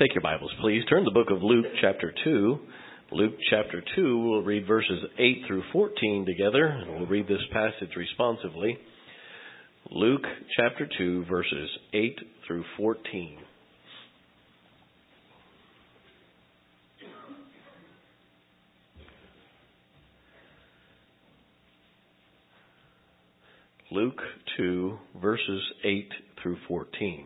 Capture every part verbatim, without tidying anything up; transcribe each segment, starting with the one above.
Take your Bibles, please. Turn to the book of Luke, chapter two. Luke, chapter two, we'll read verses eight through fourteen together, and we'll read this passage responsively. Luke, chapter two, verses eight through fourteen. Luke two, verses eight through fourteen.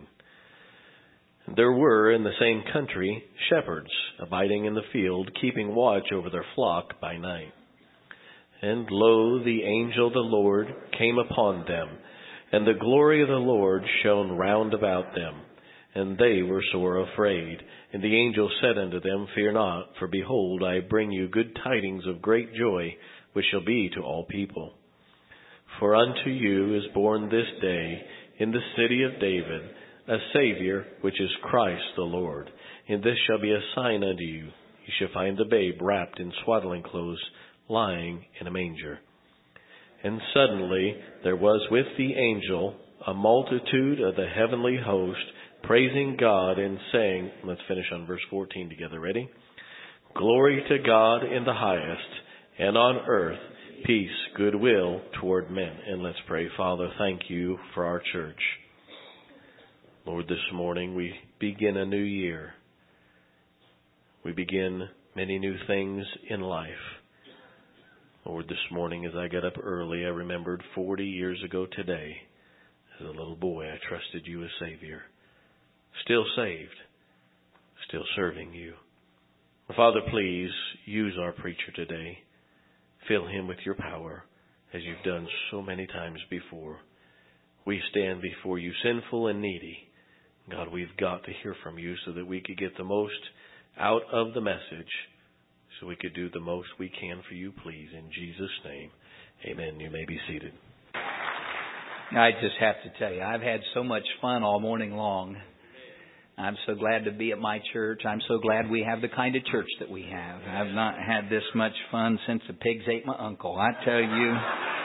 There were in the same country shepherds abiding in the field, keeping watch over their flock by night. And lo, the angel of the Lord came upon them, and the glory of the Lord shone round about them. And they were sore afraid. And the angel said unto them, Fear not, for behold, I bring you good tidings of great joy, which shall be to all people. For unto you is born this day in the city of David a Savior, which is Christ the Lord. And this shall be a sign unto you. You shall find the babe wrapped in swaddling clothes, lying in a manger. And suddenly there was with the angel a multitude of the heavenly host, praising God and saying, let's finish on verse fourteen together. Ready? Glory to God in the highest, and on earth peace, goodwill toward men. And let's pray. Father, thank you for our church. Lord, this morning we begin a new year. We begin many new things in life. Lord, this morning as I got up early, I remembered forty years ago today, as a little boy, I trusted you as Savior. Still saved, still serving you. Father, please use our preacher today. Fill him with your power, as you've done so many times before. We stand before you sinful and needy. God, we've got to hear from you so that we could get the most out of the message, so we could do the most we can for you, please. In Jesus' name, amen. You may be seated. I just have to tell you, I've had so much fun all morning long. I'm so glad to be at my church. I'm so glad we have the kind of church that we have. I've not had this much fun since the pigs ate my uncle. I tell you,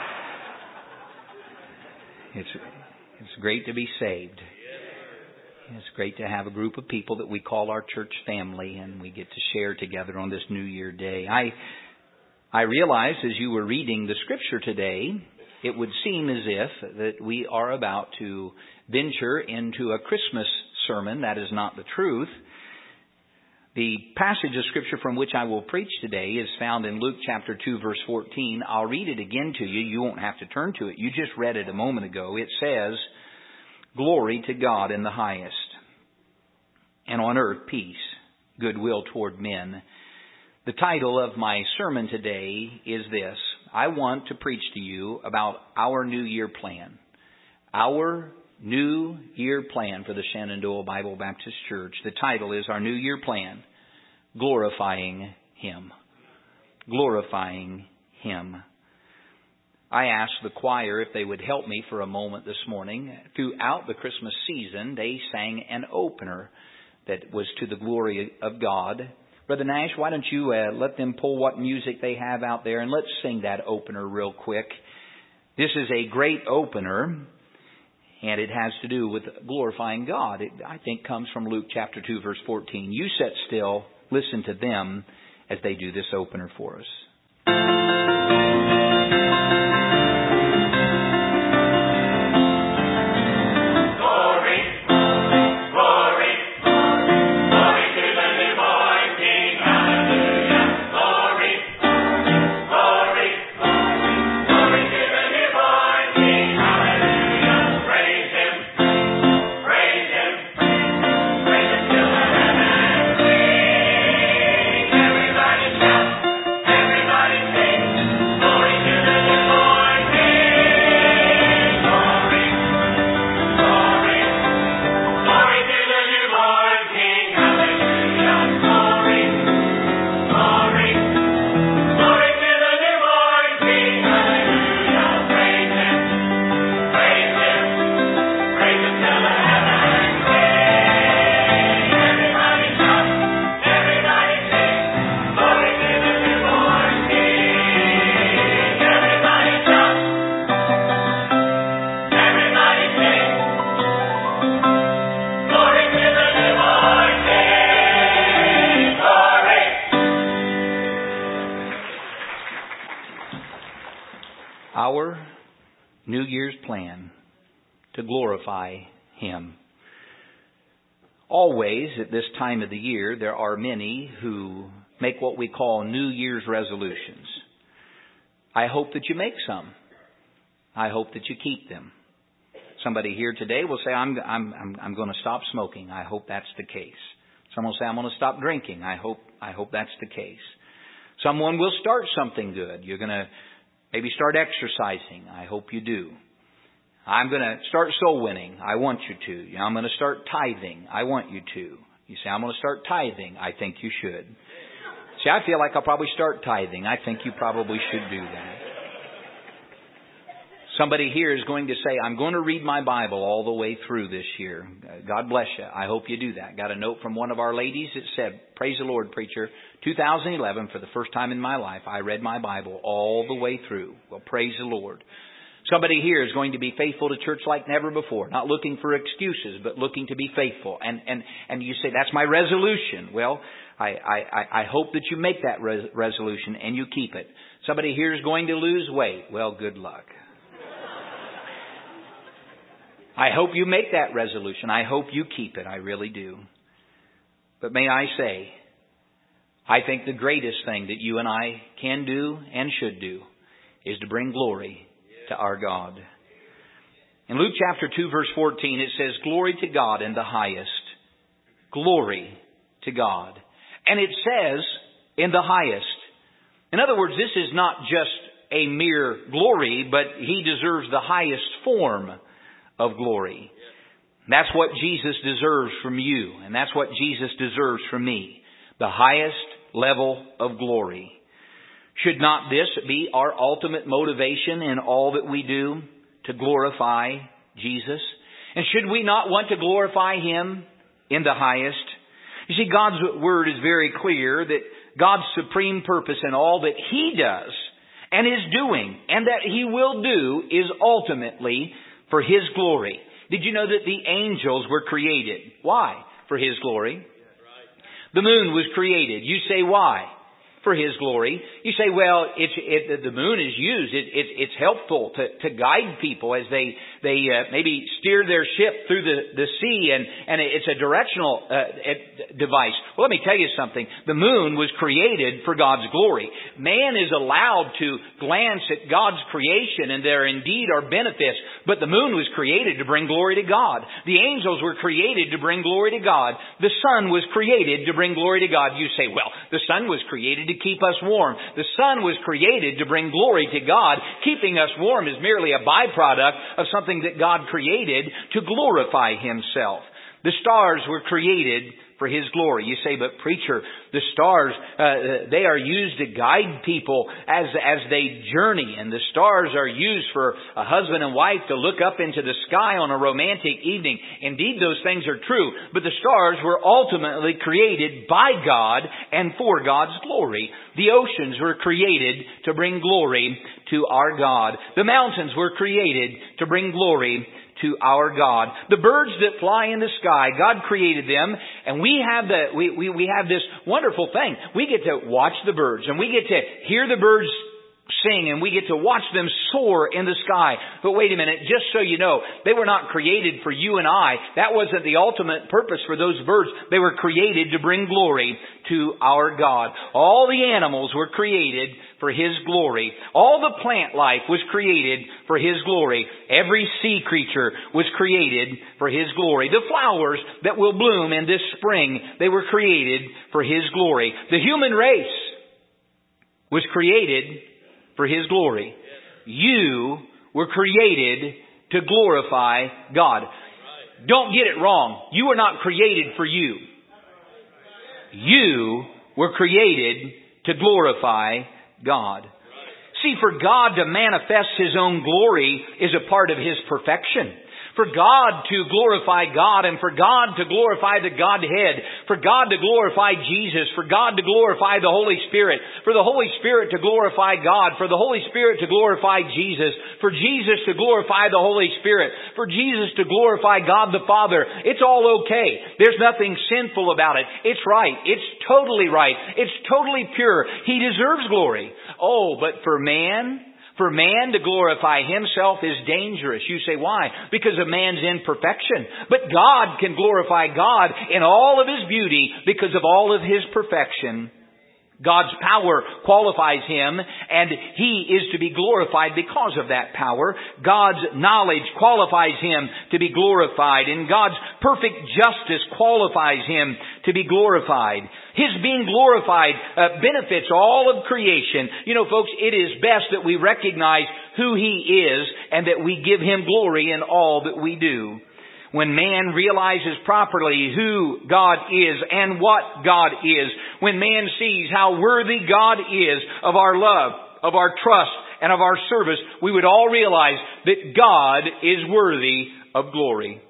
it's it's great to be saved. It's great to have a group of people that we call our church family, and we get to share together on this New Year day. I I realized as you were reading the scripture today, it would seem as if that we are about to venture into a Christmas sermon. That is not the truth. The passage of scripture from which I will preach today is found in Luke chapter two, verse fourteen. I'll read it again to you. You won't have to turn to it. You just read it a moment ago. It says, Glory to God in the highest, and on earth peace, goodwill toward men. The title of my sermon today is this. I want to preach to you about our New Year plan. Our New Year plan for the Shenandoah Bible Baptist Church. The title is our New Year plan, Glorifying Him. Glorifying Him. I asked the choir if they would help me for a moment this morning. Throughout the Christmas season, they sang an opener that was to the glory of God. Brother Nash, why don't you uh, let them pull what music they have out there, and let's sing that opener real quick. This is a great opener, and it has to do with glorifying God. It, I think, comes from Luke chapter two, verse fourteen. You sit still, listen to them as they do this opener for us. Glory our New Year's plan to glorify Him. Always, at this time of the year, there are many who make what we call New Year's resolutions. I hope that you make some. I hope that you keep them. Somebody here today will say, I'm, I'm, I'm, I'm going to stop smoking. I hope that's the case. Someone will say, I'm going to stop drinking. I hope, I hope that's the case. Someone will start something good. You're going to maybe start exercising. I hope you do. I'm going to start soul winning. I want you to. You know, I'm going to start tithing. I want you to. You say, I'm going to start tithing. I think you should. See, I feel like I'll probably start tithing. I think you probably should do that. Somebody here is going to say, I'm going to read my Bible all the way through this year. God bless you. I hope you do that. Got a note from one of our ladies that said, praise the Lord, preacher. two thousand eleven, for the first time in my life, I read my Bible all the way through. Well, praise the Lord. Somebody here is going to be faithful to church like never before. Not looking for excuses, but looking to be faithful. And and and you say, that's my resolution. Well, I, I, I hope that you make that res- resolution and you keep it. Somebody here is going to lose weight. Well, good luck. I hope you make that resolution. I hope you keep it. I really do. But may I say, I think the greatest thing that you and I can do and should do is to bring glory to our God. In Luke chapter two, verse fourteen, it says, glory to God in the highest. Glory to God. And it says, in the highest. In other words, this is not just a mere glory, but He deserves the highest form of glory. That's what Jesus deserves from you, and that's what Jesus deserves from me. The highest level of glory. Should not this be our ultimate motivation in all that we do, to glorify Jesus? And should we not want to glorify Him in the highest? You see, God's Word is very clear that God's supreme purpose in all that He does and is doing and that He will do is ultimately for His glory. Did you know that the angels were created? Why? For His glory. The moon was created. You say why? For His glory. You say, well, it's, it, the moon is used. It, it, it's helpful to, to guide people as they they uh, maybe steer their ship through the, the sea, and, and it's a directional uh, device. Well, let me tell you something. The moon was created for God's glory. Man is allowed to glance at God's creation, and there indeed are benefits, but the moon was created to bring glory to God. The angels were created to bring glory to God. The sun was created to bring glory to God. You say, well, the sun was created to keep us warm. The sun was created to bring glory to God. Keeping us warm is merely a byproduct of something that God created to glorify Himself. The stars were created for His glory. You say, but preacher, the stars, uh, they are used to guide people as, as they journey. And the stars are used for a husband and wife to look up into the sky on a romantic evening. Indeed, those things are true. But the stars were ultimately created by God and for God's glory. The oceans were created to bring glory to our God. The mountains were created to bring glory to our God. The birds that fly in the sky, God created them, and we have the we, we, we have this wonderful thing. We get to watch the birds, and we get to hear the birds sing, and we get to watch them soar in the sky. But wait a minute, just so you know, they were not created for you and I. That wasn't the ultimate purpose for those birds. They were created to bring glory to our God. All the animals were created for His glory. All the plant life was created for His glory. Every sea creature was created for His glory. The flowers that will bloom in this spring, they were created for His glory. The human race was created for His glory. You were created to glorify God. Don't get it wrong. You were not created for you. You were created to glorify God. See, for God to manifest His own glory is a part of His perfection. For God to glorify God, and for God to glorify the Godhead, for God to glorify Jesus, for God to glorify the Holy Spirit, for the Holy Spirit to glorify God, for the Holy Spirit to glorify Jesus, for Jesus to glorify the Holy Spirit, for Jesus to glorify God the Father. It's all okay. There's nothing sinful about it. It's right. It's totally right. It's totally pure. He deserves glory. Oh, but for man, For man to glorify himself is dangerous. You say, why? Because of man's imperfection. But God can glorify God in all of His beauty because of all of His perfection. God's power qualifies Him, and He is to be glorified because of that power. God's knowledge qualifies Him to be glorified, and God's perfect justice qualifies Him to be glorified. His being glorified uh, benefits all of creation. You know, folks, it is best that we recognize who He is and that we give Him glory in all that we do. When man realizes properly who God is and what God is, when man sees how worthy God is of our love, of our trust, and of our service, we would all realize that God is worthy of glory.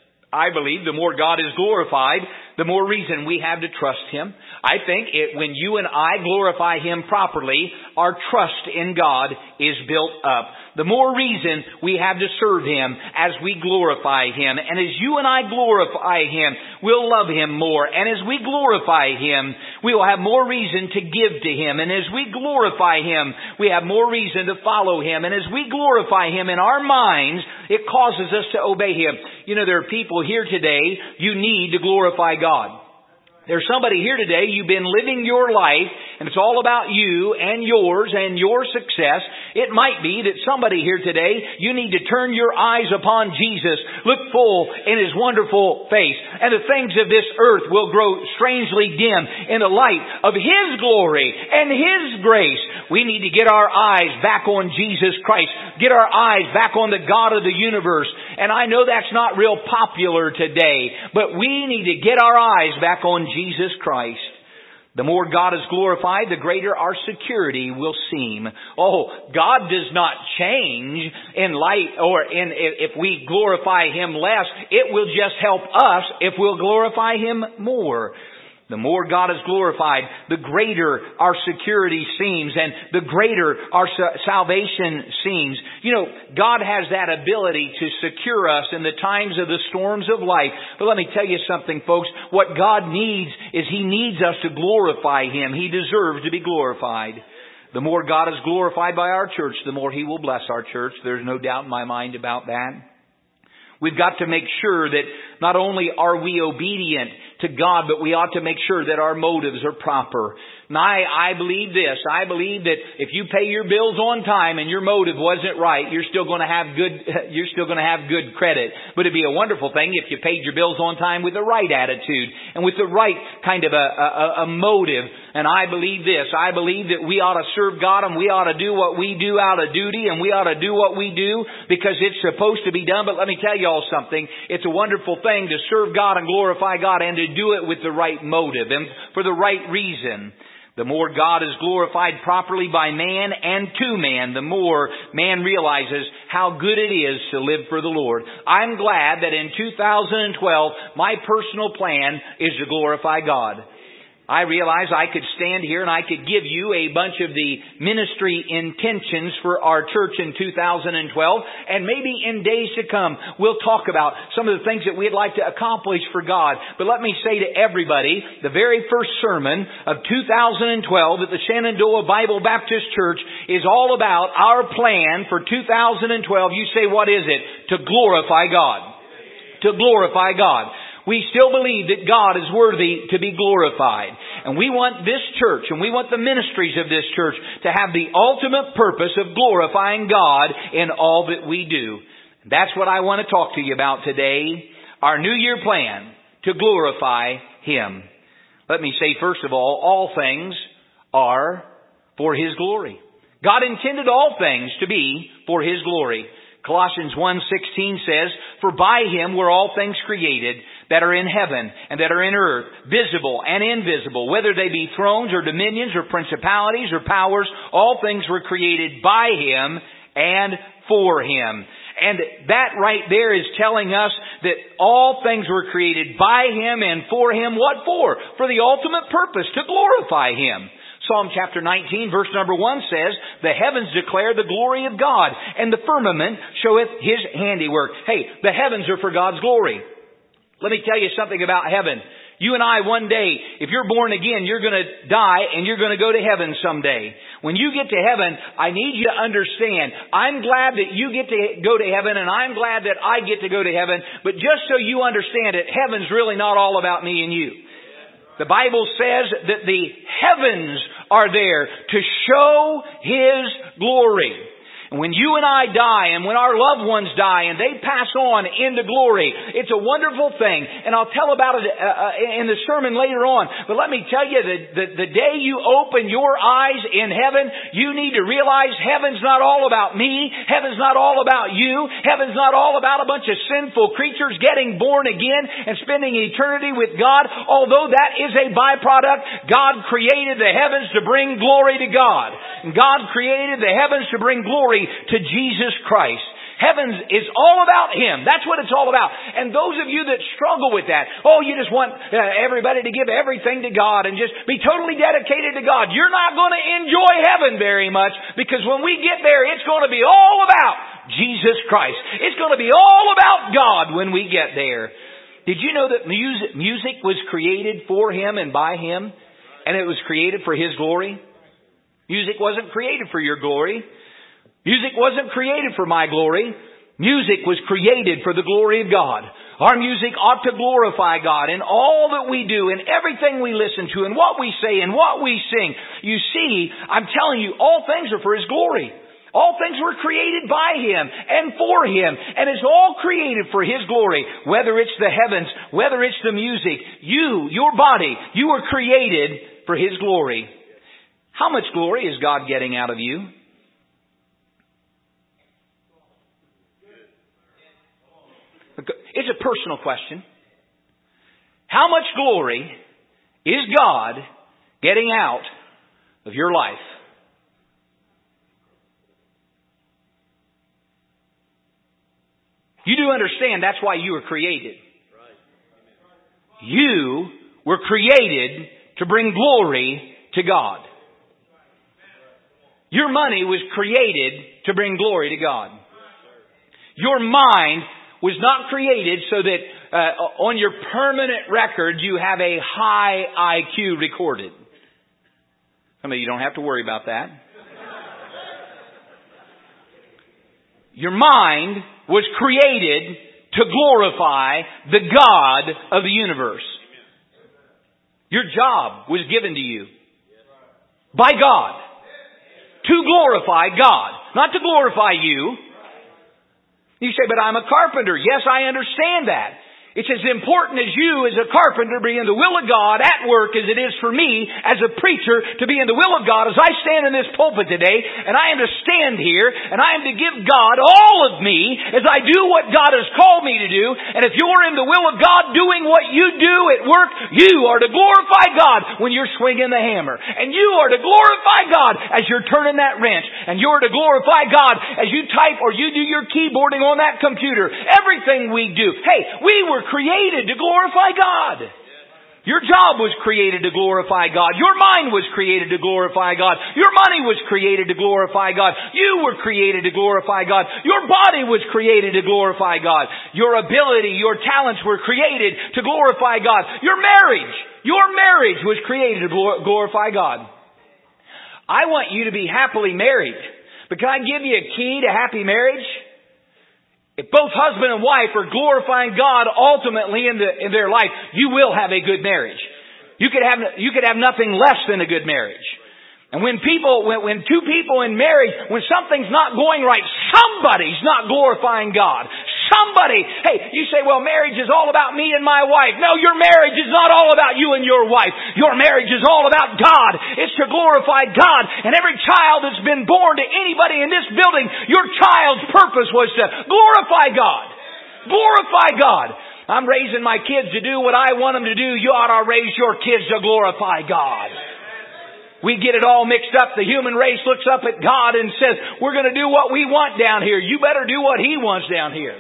I believe the more God is glorified, the more reason we have to trust Him. I think it, when you and I glorify Him properly, our trust in God is built up. The more reason we have to serve Him as we glorify Him. And as you and I glorify Him, we'll love Him more. And as we glorify Him, we will have more reason to give to Him. And as we glorify Him, we have more reason to follow Him. And as we glorify Him in our minds, it causes us to obey Him. You know, there are people here today, you need to glorify God. There's somebody here today, you've been living your life, and it's all about you and yours and your success. It might be that somebody here today, you need to turn your eyes upon Jesus, look full in His wonderful face, and the things of this earth will grow strangely dim in the light of His glory and His grace. We need to get our eyes back on Jesus Christ, get our eyes back on the God of the universe. And I know that's not real popular today, but we need to get our eyes back on Jesus Christ. The more God is glorified, the greater our security will seem. Oh, God does not change in light or in if we glorify Him less. It will just help us if we'll glorify Him more. The more God is glorified, the greater our security seems and the greater our salvation seems. You know, God has that ability to secure us in the times of the storms of life. But let me tell you something, folks. What God needs is He needs us to glorify Him. He deserves to be glorified. The more God is glorified by our church, the more He will bless our church. There's no doubt in my mind about that. We've got to make sure that not only are we obedient to God, but we ought to make sure that our motives are proper. And I, I believe this. I believe that if you pay your bills on time and your motive wasn't right, you're still going to have good, you're still going to have good credit. But it'd be a wonderful thing if you paid your bills on time with the right attitude and with the right kind of a, a, a motive. And I believe this. I believe that we ought to serve God and we ought to do what we do out of duty and we ought to do what we do because it's supposed to be done. But let me tell you all something. It's a wonderful thing to serve God and glorify God and to do it with the right motive and for the right reason. The more God is glorified properly by man and to man, the more man realizes how good it is to live for the Lord. I'm glad that in two thousand twelve, my personal plan is to glorify God. I realize I could stand here and I could give you a bunch of the ministry intentions for our church in two thousand twelve. And maybe in days to come, we'll talk about some of the things that we'd like to accomplish for God. But let me say to everybody, the very first sermon of two thousand twelve at the Shenandoah Bible Baptist Church is all about our plan for two thousand twelve. You say, what is it? To glorify God. To glorify God. We still believe that God is worthy to be glorified. And we want this church and we want the ministries of this church to have the ultimate purpose of glorifying God in all that we do. That's what I want to talk to you about today. Our New Year plan to glorify Him. Let me say first of all, all things are for His glory. God intended all things to be for His glory. Colossians one sixteen says, "For by Him were all things created, that are in heaven and that are in earth, visible and invisible, whether they be thrones or dominions or principalities or powers, all things were created by Him and for Him." And that right there is telling us that all things were created by Him and for Him. What for? For the ultimate purpose, to glorify Him. Psalm chapter nineteen verse number one says, "The heavens declare the glory of God, and the firmament showeth His handiwork." Hey, the heavens are for God's glory. Let me tell you something about heaven. You and I one day, if you're born again, you're going to die and you're going to go to heaven someday. when you get to heaven, I need you to understand, I'm glad that you get to go to heaven, and I'm glad that I get to go to heaven, but just so you understand it, heaven's really not all about me and you. The Bible says that the heavens are there to show His glory. And when you and I die, and when our loved ones die, and they pass on into glory, it's a wonderful thing. And I'll tell about it uh, in the sermon later on. But let me tell you, the, the, the day you open your eyes in heaven, you need to realize heaven's not all about me. Heaven's not all about you. Heaven's not all about a bunch of sinful creatures getting born again and spending eternity with God. Although that is a byproduct, God created the heavens to bring glory to God. And God created the heavens to bring glory to Jesus Christ. Heaven is all about Him. That's what it's all about. And those of you that struggle with that, oh, you just want uh, everybody to give everything to God and just be totally dedicated to God. You're not going to enjoy heaven very much, because when we get there, it's going to be all about Jesus Christ. It's going to be all about God when we get there. Did you know that music, music was created for Him and by Him? And it was created for His glory? Music wasn't created for your glory. Music wasn't created for my glory. Music was created for the glory of God. Our music ought to glorify God in all that we do, in everything we listen to, in what we say, and what we sing. You see, I'm telling you, all things are for His glory. All things were created by Him and for Him. And it's all created for His glory. Whether it's the heavens, whether it's the music, you, your body, you were created for His glory. How much glory is God getting out of you? It's a personal question. How much glory is God getting out of your life? You do understand that's why you were created. You were created to bring glory to God. Your money was created to bring glory to God. Your mind was not created so that uh, on your permanent record you have a high I Q recorded. Some of you don't have to worry about that. Your mind was created to glorify the God of the universe. Your job was given to you by God to glorify God, not to glorify you. You say, but I'm a carpenter. Yes, I understand that. It's as important as you as a carpenter be in the will of God at work as it is for me as a preacher to be in the will of God as I stand in this pulpit today, and I am to stand here and I am to give God all of me as I do what God has called me to do. And if you're in the will of God doing what you do at work, you are to glorify God when you're swinging the hammer. And you are to glorify God as you're turning that wrench. And you're to glorify God as you type or you do your keyboarding on that computer. Everything we do. Hey, we were created to glorify God. Your job was created to glorify God. Your mind was created to glorify God. Your money was created to glorify God. You were created to glorify God. Your body was created to glorify God. Your ability, your talents were created to glorify God. Your marriage, your marriage was created to glorify God. I want you to be happily married. But can I give you a key to happy marriage? If both husband and wife are glorifying God ultimately in the in their life, you will have a good marriage. You could have you could have nothing less than a good marriage. And when people when, when two people in marriage, when something's not going right, somebody's not glorifying God. Somebody, hey, you say, well, marriage is all about me and my wife. No, your marriage is not all about you and your wife. Your marriage is all about God. It's to glorify God. And every child that's been born to anybody in this building, your child's purpose was to glorify God. Glorify God. I'm raising my kids to do what I want them to do. You ought to raise your kids to glorify God. We get it all mixed up. The human race looks up at God and says, we're going to do what we want down here. You better do what He wants down here.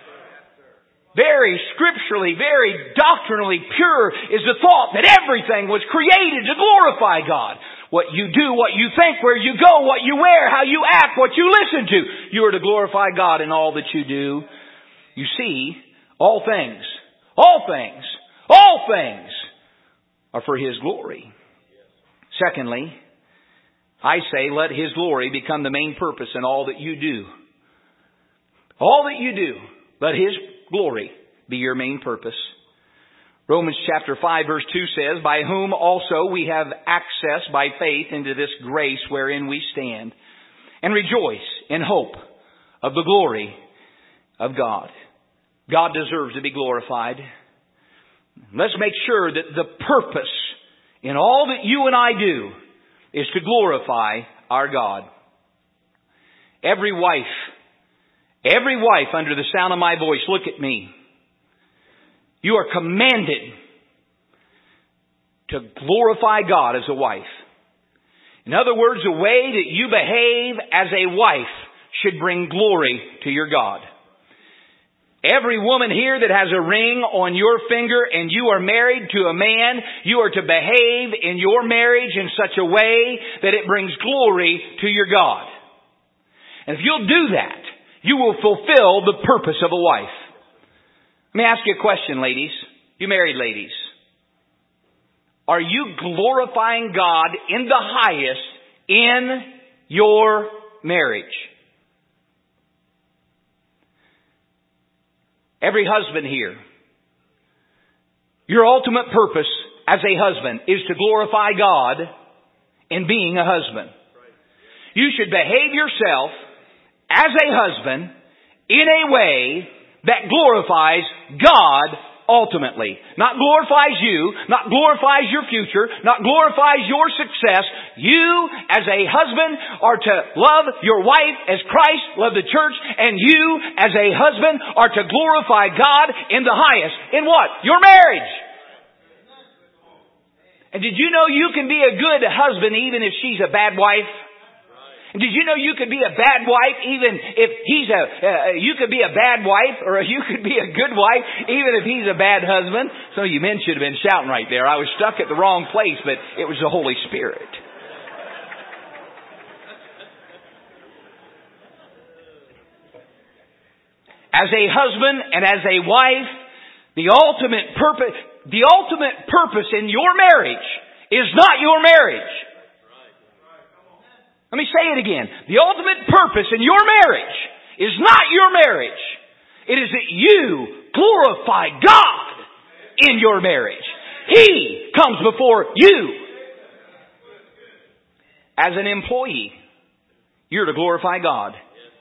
Very scripturally, very doctrinally pure is the thought that everything was created to glorify God. What you do, what you think, where you go, what you wear, how you act, what you listen to. You are to glorify God in all that you do. You see, all things, all things, all things are for His glory. Secondly, I say, let His glory become the main purpose in all that you do. All that you do, let His glory be your main purpose. Romans chapter five verse two says, by whom also we have access by faith into this grace wherein we stand, and rejoice in hope of the glory of God. God deserves to be glorified. Let's make sure that the purpose in all that you and I do is to glorify our God. Every wife, every wife under the sound of my voice, look at me. You are commanded to glorify God as a wife. In other words, the way that you behave as a wife should bring glory to your God. Every woman here that has a ring on your finger and you are married to a man, you are to behave in your marriage in such a way that it brings glory to your God. And if you'll do that, you will fulfill the purpose of a wife. Let me ask you a question, ladies. You married ladies. Are you glorifying God in the highest in your marriage? Every husband here, your ultimate purpose as a husband is to glorify God in being a husband. You should behave yourself as a husband in a way that glorifies God ultimately. Not glorifies you, not glorifies your future, not glorifies your success. You, as a husband, are to love your wife as Christ loved the church, and you, as a husband, are to glorify God in the highest. In what? Your marriage. And did you know you can be a good husband even if she's a bad wife? Did you know you could be a bad wife even if he's a, uh, you could be a bad wife, or you could be a good wife even if he's a bad husband? Some of you men should have been shouting right there. I was stuck at the wrong place, but it was the Holy Spirit. As a husband and as a wife, the ultimate purpose, the ultimate purpose in your marriage is not your marriage. Let me say it again. The ultimate purpose in your marriage is not your marriage. It is that you glorify God in your marriage. He comes before you. As an employee, you're to glorify God.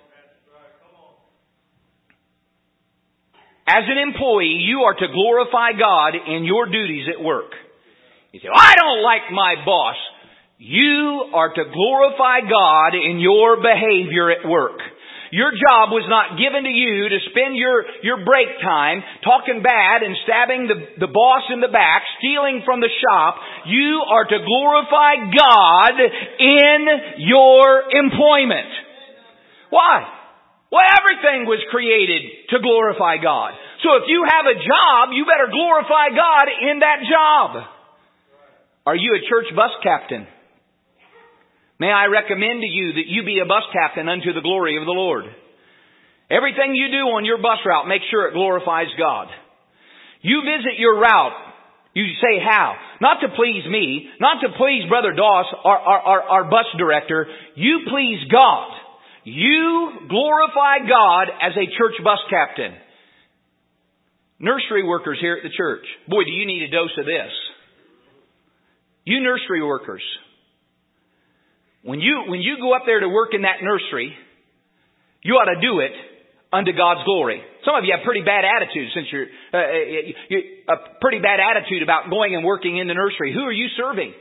As an employee, you are to glorify God in your duties at work. You say, I don't like my boss. You are to glorify God in your behavior at work. Your job was not given to you to spend your, your break time talking bad and stabbing the, the boss in the back, stealing from the shop. You are to glorify God in your employment. Why? Well, everything was created to glorify God. So if you have a job, you better glorify God in that job. Are you a church bus captain? May I recommend to you that you be a bus captain unto the glory of the Lord. Everything you do on your bus route, make sure it glorifies God. You visit your route. You say how? Not to please me, not to please Brother Doss, our, our, our, our bus director. You please God. You glorify God as a church bus captain. Nursery workers here at the church. Boy, do you need a dose of this. You nursery workers. When you, when you go up there to work in that nursery, you ought to do it unto God's glory. Some of you have pretty bad attitudes since you're, uh, you, you, a pretty bad attitude about going and working in the nursery. Who are you serving?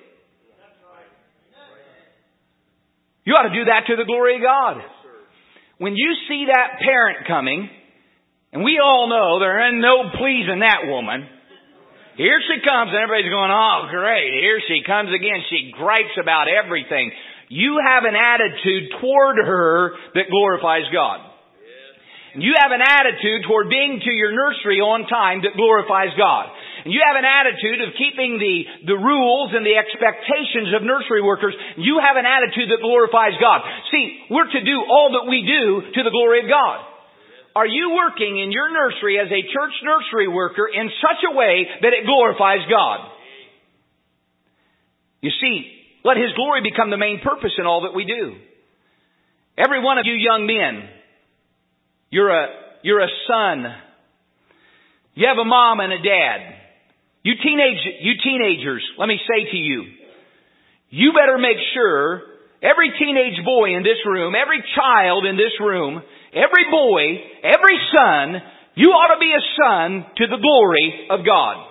You ought to do that to the glory of God. When you see that parent coming, and we all know there ain't no pleasing that woman. Here she comes, and everybody's going, oh great, here she comes again. She gripes about everything. You have an attitude toward her that glorifies God. And you have an attitude toward being to your nursery on time that glorifies God. And you have an attitude of keeping the, the rules and the expectations of nursery workers. You have an attitude that glorifies God. See, we're to do all that we do to the glory of God. Are you working in your nursery as a church nursery worker in such a way that it glorifies God? You see, Let His glory become the main purpose in all that we do. Every one of you young men, you're a, you're a son. You have a mom and a dad. You teenage, you teenagers, let me say to you, you better make sure every teenage boy in this room, every child in this room, every boy, every son, you ought to be a son to the glory of God.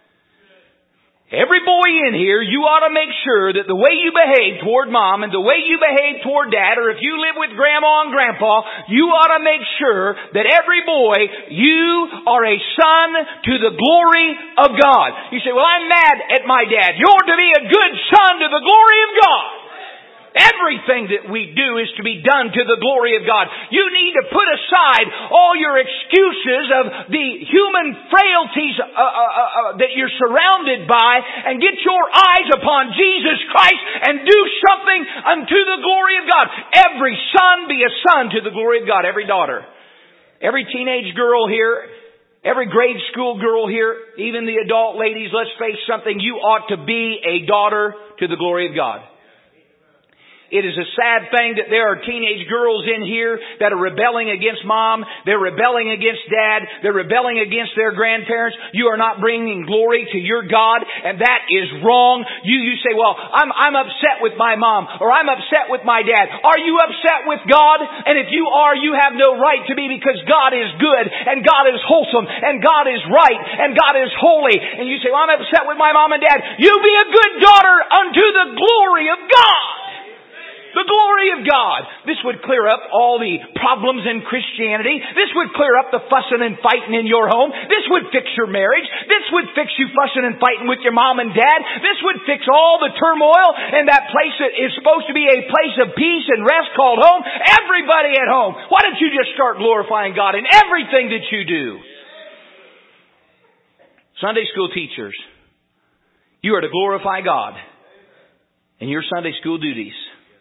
Every boy in here, you ought to make sure that the way you behave toward mom and the way you behave toward dad, or if you live with grandma and grandpa, you ought to make sure that every boy, you are a son to the glory of God. You say, well, I'm mad at my dad. You're to be a good son to the glory of God. Everything that we do is to be done to the glory of God. You need to put aside all your excuses of the human frailties uh, uh, uh, that you're surrounded by and get your eyes upon Jesus Christ and do something unto the glory of God. Every son be a son to the glory of God. Every daughter. Every teenage girl here. Every grade school girl here. Even the adult ladies, let's face something. You ought to be a daughter to the glory of God. It is a sad thing that there are teenage girls in here that are rebelling against mom. They're rebelling against dad. They're rebelling against their grandparents. You are not bringing glory to your God, and that is wrong. You, you say, well, I'm, I'm upset with my mom, or I'm upset with my dad. Are you upset with God? And if you are, you have no right to be, because God is good, and God is wholesome, and God is right, and God is holy. And you say, well, I'm upset with my mom and dad. You be a good daughter unto the glory of God. The glory of God. This would clear up all the problems in Christianity. This would clear up the fussing and fighting in your home. This would fix your marriage. This would fix you fussing and fighting with your mom and dad. This would fix all the turmoil in that place that is supposed to be a place of peace and rest called home. Everybody at home. Why don't you just start glorifying God in everything that you do? Sunday school teachers, you are to glorify God in your Sunday school duties.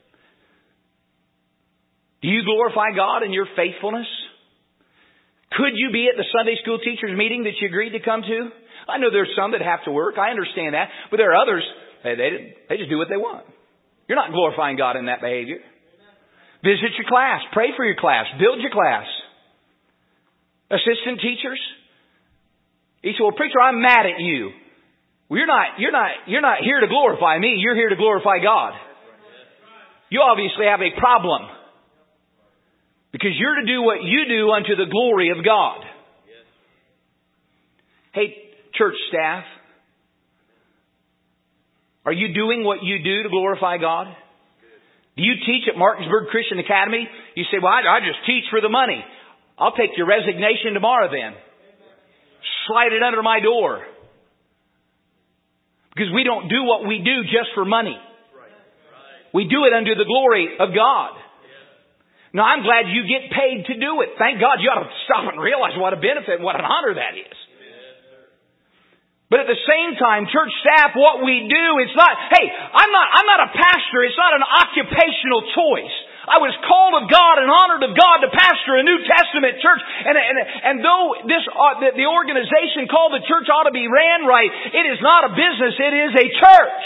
Do you glorify God in your faithfulness? Could you be at the Sunday school teachers meeting that you agreed to come to? I know there's some that have to work. I understand that. But there are others, they, they, they just do what they want. You're not glorifying God in that behavior. Visit your class. Pray for your class. Build your class. Assistant teachers. He said, well, preacher, I'm mad at you. Well, you're not, you're not, you're not here to glorify me. You're here to glorify God. You obviously have a problem. Because you're to do what you do unto the glory of God. Hey, church staff. Are you doing what you do to glorify God? Do you teach at Martinsburg Christian Academy? You say, well, I, I just teach for the money. I'll take your resignation tomorrow then. Slide it under my door. Because we don't do what we do just for money. We do it unto the glory of God. Now, I'm glad you get paid to do it. Thank God. You ought to stop and realize what a benefit and what an honor that is. But at the same time, church staff, what we do, it's not, hey, I'm not, I'm not a pastor. It's not an occupational choice. I was called of God and honored of God to pastor a New Testament church. And, and, and though this, uh, the, the organization called the church ought to be ran right, it is not a business. It is a church.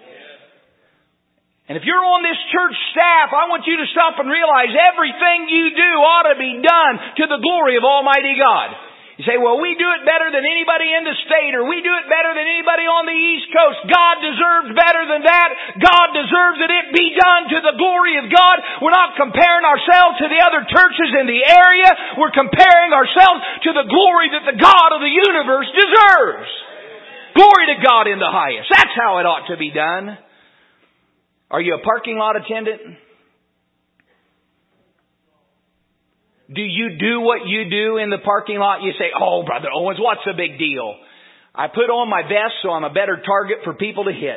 And if you're on this church staff, I want you to stop and realize everything you do ought to be done to the glory of Almighty God. You say, well, we do it better than anybody in the state, or we do it better than anybody on the East Coast. God deserves better than that. God deserves that it be done to the glory of God. We're not comparing ourselves to the other churches in the area. We're comparing ourselves to the glory that the God of the universe deserves. Glory to God in the highest. That's how it ought to be done. Are you a parking lot attendant? Do you do what you do in the parking lot? You say, oh, Brother Owens, what's the big deal? I put on my vest so I'm a better target for people to hit.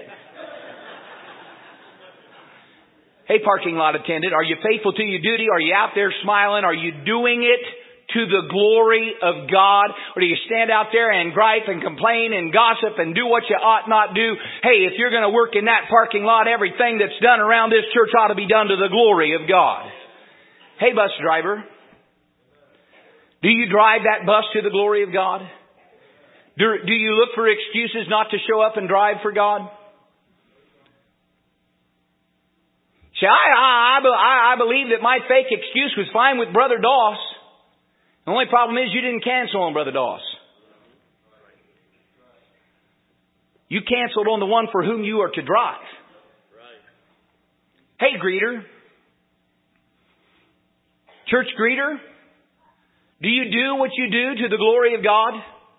Hey, parking lot attendant, are you faithful to your duty? Are you out there smiling? Are you doing it to the glory of God? Or do you stand out there and gripe and complain and gossip and do what you ought not do? Hey, if you're going to work in that parking lot, everything that's done around this church ought to be done to the glory of God. Hey, bus driver, do you drive that bus to the glory of God? Do, do you look for excuses not to show up and drive for God? See, I, I, I, I believe that my fake excuse was fine with Brother Doss. The only problem is you didn't cancel on Brother Doss. You canceled on the one for whom you are to drive. Hey, greeter. Church greeter. Do you do what you do to the glory of God?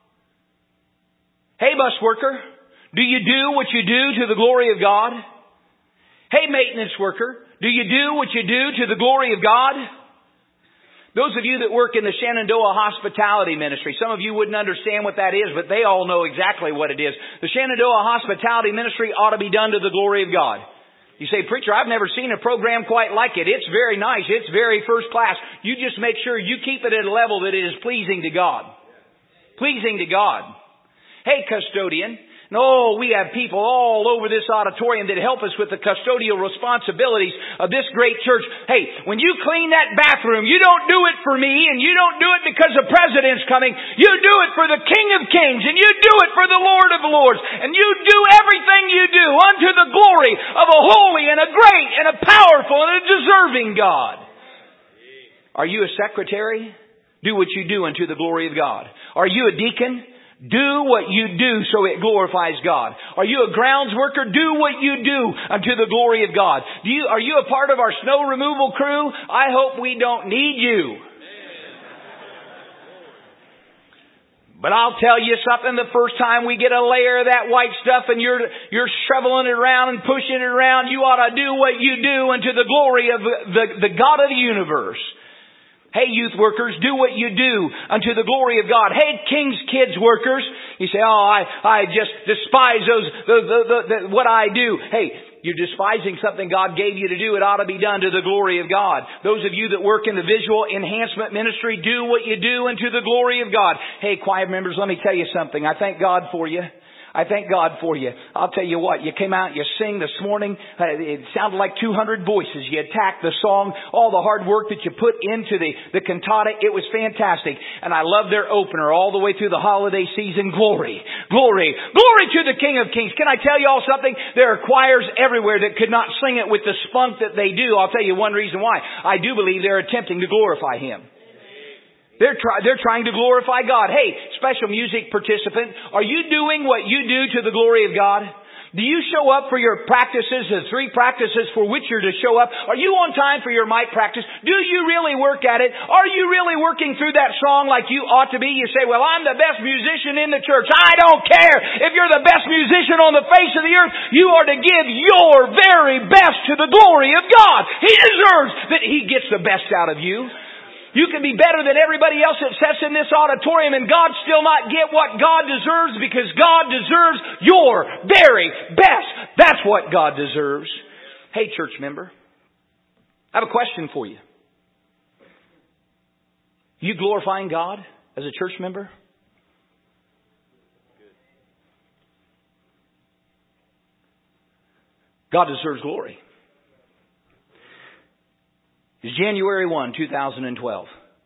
Hey, bus worker. Do you do what you do to the glory of God? Hey, maintenance worker. Do you do what you do to the glory of God? Those of you that work in the Shenandoah Hospitality Ministry, some of you wouldn't understand what that is, but they all know exactly what it is. The Shenandoah Hospitality Ministry ought to be done to the glory of God. You say, preacher, I've never seen a program quite like it. It's very nice. It's very first class. You just make sure you keep it at a level that it is pleasing to God. Pleasing to God. Hey, custodian. No, we have people all over this auditorium that help us with the custodial responsibilities of this great church. Hey, when you clean that bathroom, you don't do it for me and you don't do it because the president's coming. You do it for the King of Kings and you do it for the Lord of Lords. And you do everything you do unto the glory of a holy and a great and a powerful and a deserving God. Are you a secretary? Do what you do unto the glory of God. Are you a deacon? Do what you do so it glorifies God. Are you a grounds worker? Do what you do unto the glory of God. Do you, are you a part of our snow removal crew? I hope we don't need you. But I'll tell you something, the first time we get a layer of that white stuff and you're, you're shoveling it around and pushing it around, you ought to do what you do unto the glory of the, the God of the universe. Hey, youth workers, do what you do unto the glory of God. Hey, King's Kids workers, you say, oh, I, I just despise those, the, the, the, the, what I do. Hey, you're despising something God gave you to do. It ought to be done to the glory of God. Those of you that work in the visual enhancement ministry, do what you do unto the glory of God. Hey, choir members, let me tell you something. I thank God for you. I thank God for you. I'll tell you what, you came out, you sing this morning. Uh, it sounded like two hundred voices. You attacked the song, all the hard work that you put into the, the cantata. It was fantastic. And I love their opener all the way through the holiday season. Glory, glory, glory to the King of Kings. Can I tell you all something? There are choirs everywhere that could not sing it with the spunk that they do. I'll tell you one reason why. I do believe they're attempting to glorify Him. They're, try, they're trying to glorify God. Hey, special music participant, are you doing what you do to the glory of God? Do you show up for your practices, the three practices for which you're to show up? Are you on time for your mic practice? Do you really work at it? Are you really working through that song like you ought to be? You say, well, I'm the best musician in the church. I don't care if you're the best musician on the face of the earth. You are to give your very best to the glory of God. He deserves that He gets the best out of you. You can be better than everybody else that sits in this auditorium and God still not get what God deserves because God deserves your very best. That's what God deserves. Hey, church member, I have a question for you. You glorifying God as a church member? God deserves glory. It's January first, two thousand twelve.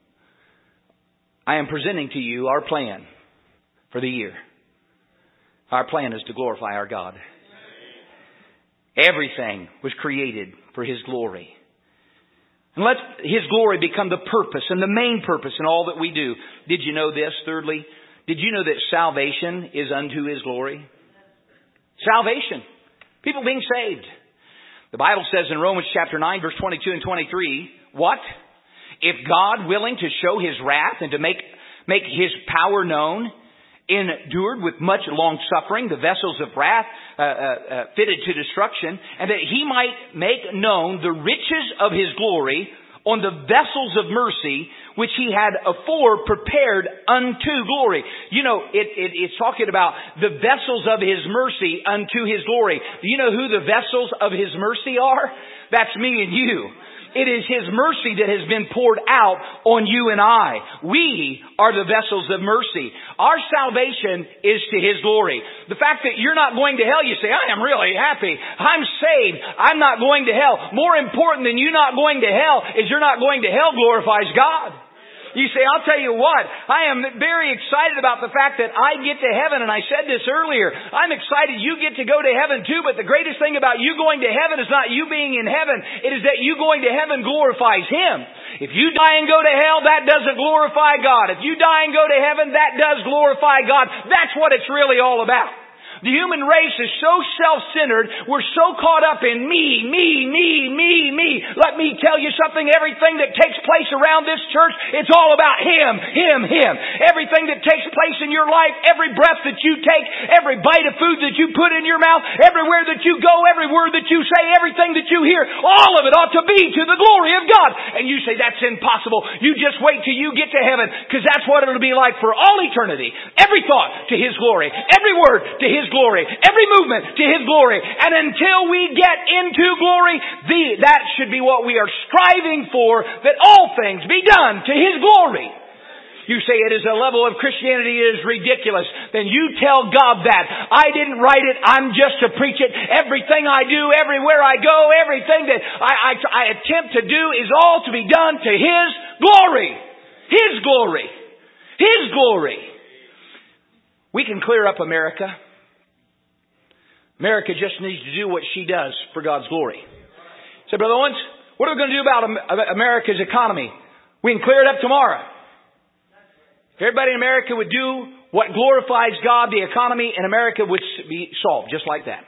I am presenting to you our plan for the year. Our plan is to glorify our God. Everything was created for His glory. And let His glory become the purpose and the main purpose in all that we do. Did you know this? Thirdly, did you know that salvation is unto His glory? Salvation. People being saved. The Bible says in Romans chapter nine, verse twenty-two and twenty-three, what? If God, willing to show His wrath and to make, make His power known, endured with much long suffering the vessels of wrath uh, uh, uh, fitted to destruction, and that He might make known the riches of His glory on the vessels of mercy, which He had afore prepared unto glory. You know, it, it, it's talking about the vessels of His mercy unto His glory. Do you know who the vessels of His mercy are? That's me and you. It is His mercy that has been poured out on you and I. We are the vessels of mercy. Our salvation is to His glory. The fact that you're not going to hell, you say, I am really happy. I'm saved. I'm not going to hell. More important than you not going to hell is you're not going to hell glorifies God. You say, I'll tell you what, I am very excited about the fact that I get to heaven, and I said this earlier. I'm excited you get to go to heaven too, but the greatest thing about you going to heaven is not you being in heaven. It is that you going to heaven glorifies Him. If you die and go to hell, that doesn't glorify God. If you die and go to heaven, that does glorify God. That's what it's really all about. The human race is so self-centered. We're so caught up in me, me, me, me, me. Let me tell you something. Everything that takes place around this church, it's all about Him, Him, Him. Everything that takes place in your life, every breath that you take, every bite of food that you put in your mouth, everywhere that you go, every word that you say, everything that you hear, all of it ought to be to the glory of God. And you say, that's impossible. You just wait till you get to heaven, because that's what it'll be like for all eternity. Every thought to His glory. Every word to His glory. Every movement to His glory. And until we get into glory, the, that should be what we are striving for, that all things be done to His glory. You say it is a level of Christianity is ridiculous. Then you tell God that. I didn't write it. I'm just to preach it. Everything I do, everywhere I go, everything that I, I, I attempt to do is all to be done to His glory. His glory. His glory. We can clear up America. America just needs to do what she does for God's glory. So, Brother Owens, what are we going to do about America's economy? We can clear it up tomorrow. If everybody in America would do what glorifies God, the economy in America would be solved just like that.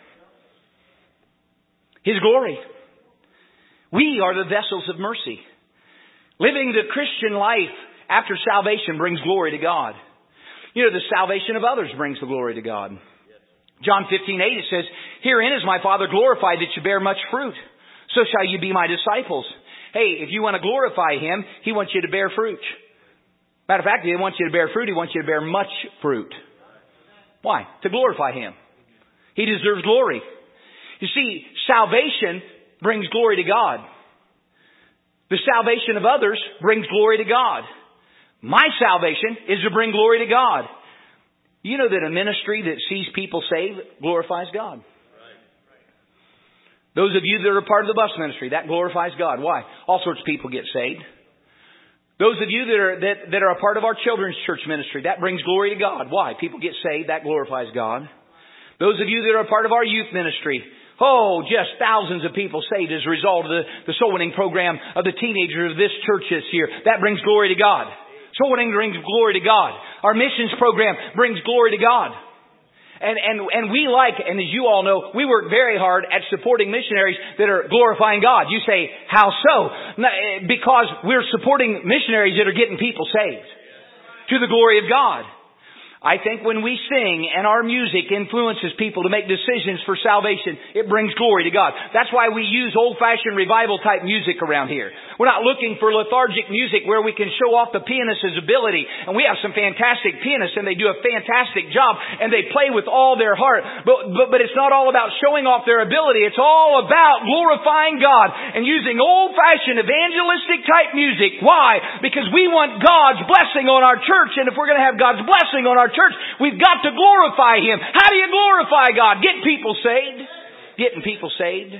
His glory. We are the vessels of mercy. Living the Christian life after salvation brings glory to God. You know, the salvation of others brings the glory to God. John fifteen eight, it says, herein is my Father glorified, that you bear much fruit. So shall you be my disciples. Hey, if you want to glorify Him, He wants you to bear fruit. Matter of fact, He wants you to bear fruit. He wants you to bear much fruit. Why? To glorify Him. He deserves glory. You see, salvation brings glory to God. The salvation of others brings glory to God. My salvation is to bring glory to God. You know that a ministry that sees people saved glorifies God. Those of you that are part of the bus ministry, that glorifies God. Why? All sorts of people get saved. Those of you that are that, that are a part of our children's church ministry, that brings glory to God. Why? People get saved, that glorifies God. Those of you that are a part of our youth ministry, oh, just thousands of people saved as a result of the, the soul winning program of the teenagers of this church this year. That brings glory to God. Soul winning brings glory to God. Our missions program brings glory to God. And, and, and we like, and as you all know, we work very hard at supporting missionaries that are glorifying God. You say, how so? Because we're supporting missionaries that are getting people saved to the glory of God. I think when we sing and our music influences people to make decisions for salvation, it brings glory to God. That's why we use old-fashioned revival type music around here. We're not looking for lethargic music where we can show off the pianist's ability. And we have some fantastic pianists and they do a fantastic job and they play with all their heart. But, but, but it's not all about showing off their ability. It's all about glorifying God and using old-fashioned evangelistic type music. Why? Because we want God's blessing on our church. And if we're going to have God's blessing on our church, we've got to glorify Him. How do you glorify God? Getting people saved. Getting people saved.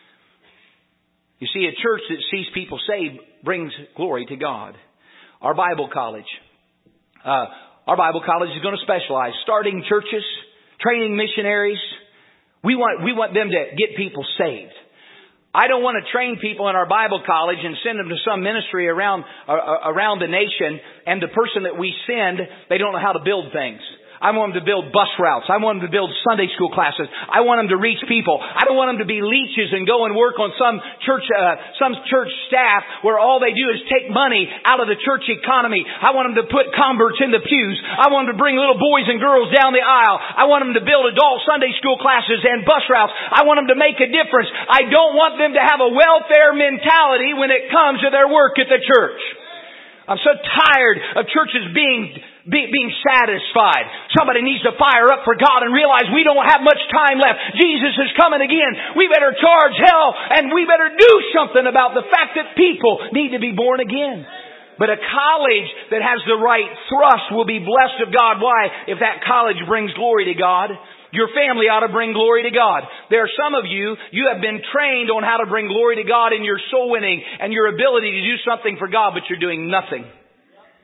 You see, a church that sees people saved brings glory to God. Our Bible college. Uh, our Bible college is going to specialize. Starting churches, training missionaries. We want, we want them to get people saved. I don't want to train people in our Bible college and send them to some ministry around uh, around the nation, and the person that we send, they don't know how to build things. I want them to build bus routes. I want them to build Sunday school classes. I want them to reach people. I don't want them to be leeches and go and work on some church, uh, some church staff where all they do is take money out of the church economy. I want them to put converts in the pews. I want them to bring little boys and girls down the aisle. I want them to build adult Sunday school classes and bus routes. I want them to make a difference. I don't want them to have a welfare mentality when it comes to their work at the church. I'm so tired of churches being be, being satisfied. Somebody needs to fire up for God and realize we don't have much time left. Jesus is coming again. We better charge hell and we better do something about the fact that people need to be born again. But a college that has the right thrust will be blessed of God. Why? If that college brings glory to God. Your family ought to bring glory to God. There are some of you, you have been trained on how to bring glory to God in your soul winning and your ability to do something for God, but you're doing nothing.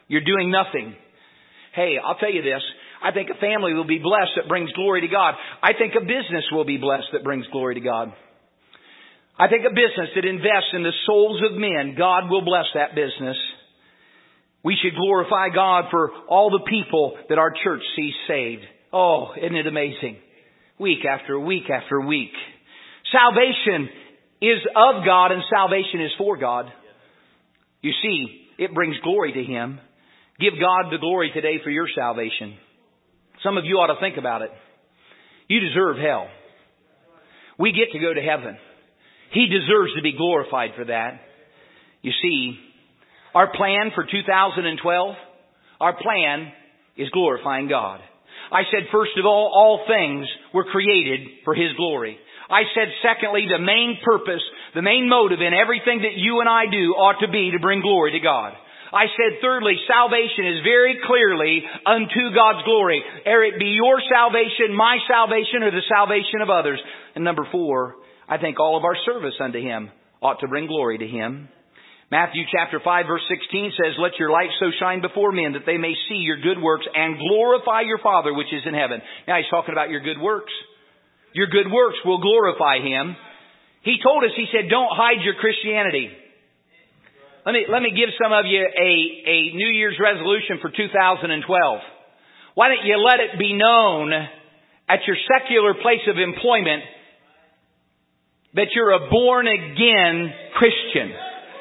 You're doing nothing. Hey, I'll tell you this. I think a family will be blessed that brings glory to God. I think a business will be blessed that brings glory to God. I think a business that invests in the souls of men, God will bless that business. We should glorify God for all the people that our church sees saved. Oh, isn't it amazing? Week after week after week. Salvation is of God and salvation is for God. You see, it brings glory to Him. Give God the glory today for your salvation. Some of you ought to think about it. You deserve hell. We get to go to heaven. He deserves to be glorified for that. You see, our plan for two thousand twelve, our plan is glorifying God. I said, first of all, all things were created for His glory. I said, secondly, the main purpose, the main motive in everything that you and I do ought to be to bring glory to God. I said, thirdly, salvation is very clearly unto God's glory. Ere it be your salvation, my salvation, or the salvation of others. And number four, I think all of our service unto Him ought to bring glory to Him. Matthew chapter five verse sixteen says, let your light so shine before men that they may see your good works and glorify your Father which is in heaven. Now He's talking about your good works. Your good works will glorify Him. He told us, He said, don't hide your Christianity. Let me, let me give some of you a, a New Year's resolution for two thousand twelve. Why don't you let it be known at your secular place of employment that you're a born again Christian.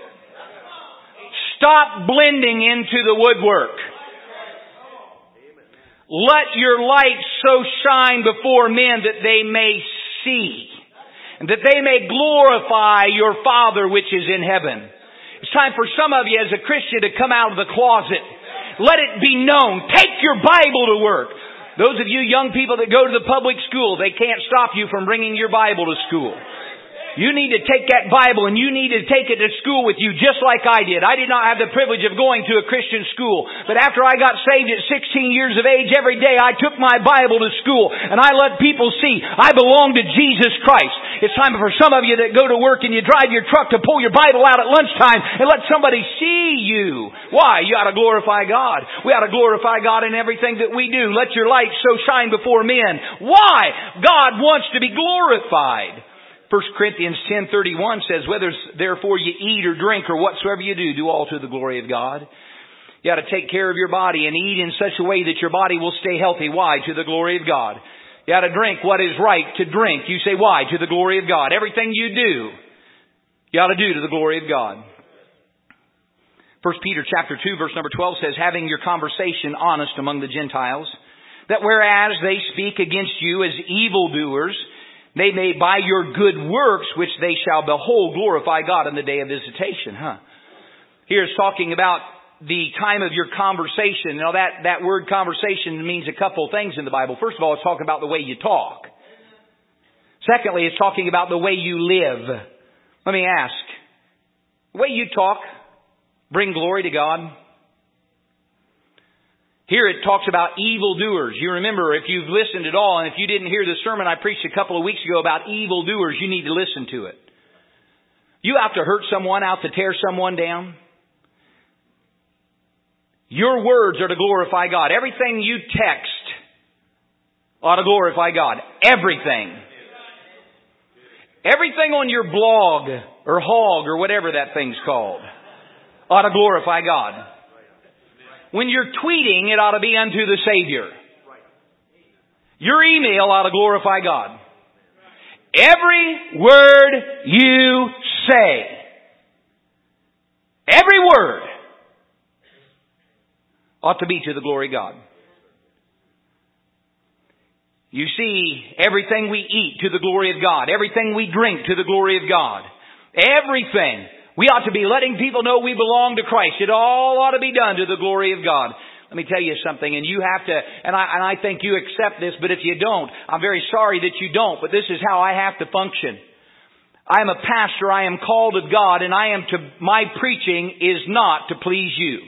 Stop blending into the woodwork. Let your light so shine before men that they may see, and that they may glorify your Father which is in heaven. It's time for some of you as a Christian to come out of the closet. Let it be known. Take your Bible to work. Those of you young people that go to the public school, they can't stop you from bringing your Bible to school. You need to take that Bible and you need to take it to school with you just like I did. I did not have the privilege of going to a Christian school. But after I got saved at sixteen years of age, every day I took my Bible to school and I let people see I belong to Jesus Christ. It's time for some of you that go to work and you drive your truck to pull your Bible out at lunchtime and let somebody see you. Why? You ought to glorify God. We ought to glorify God in everything that we do. Let your light so shine before men. Why? God wants to be glorified. First Corinthians ten thirty-one says, whether therefore you eat or drink or whatsoever you do, do all to the glory of God. You ought to take care of your body and eat in such a way that your body will stay healthy. Why? To the glory of God. You ought to drink what is right to drink. You say, why? To the glory of God. Everything you do, you ought to do to the glory of God. First Peter chapter two verse number twelve says, having your conversation honest among the Gentiles, that whereas they speak against you as evildoers, they may by your good works, which they shall behold, glorify God in the day of visitation. Huh? Here it's talking about the time of your conversation. Now that, that word conversation means a couple of things in the Bible. First of all, it's talking about the way you talk. Secondly, it's talking about the way you live. Let me ask, the way you talk bring glory to God? Here it talks about evildoers. You remember, if you've listened at all, and if you didn't hear the sermon I preached a couple of weeks ago about evildoers, you need to listen to it. You out to hurt someone, out to tear someone down. Your words are to glorify God. Everything you text ought to glorify God. Everything. Everything on your blog or hog or whatever that thing's called ought to glorify God. When you're tweeting, it ought to be unto the Savior. Your email ought to glorify God. Every word you say, every word ought to be to the glory of God. You see, everything we eat to the glory of God. Everything we drink to the glory of God. Everything. We ought to be letting people know we belong to Christ. It all ought to be done to the glory of God. Let me tell you something, and you have to, and I, and I think you accept this, but if you don't, I'm very sorry that you don't, but this is how I have to function. I am a pastor, I am called of God, and I am to, my preaching is not to please you.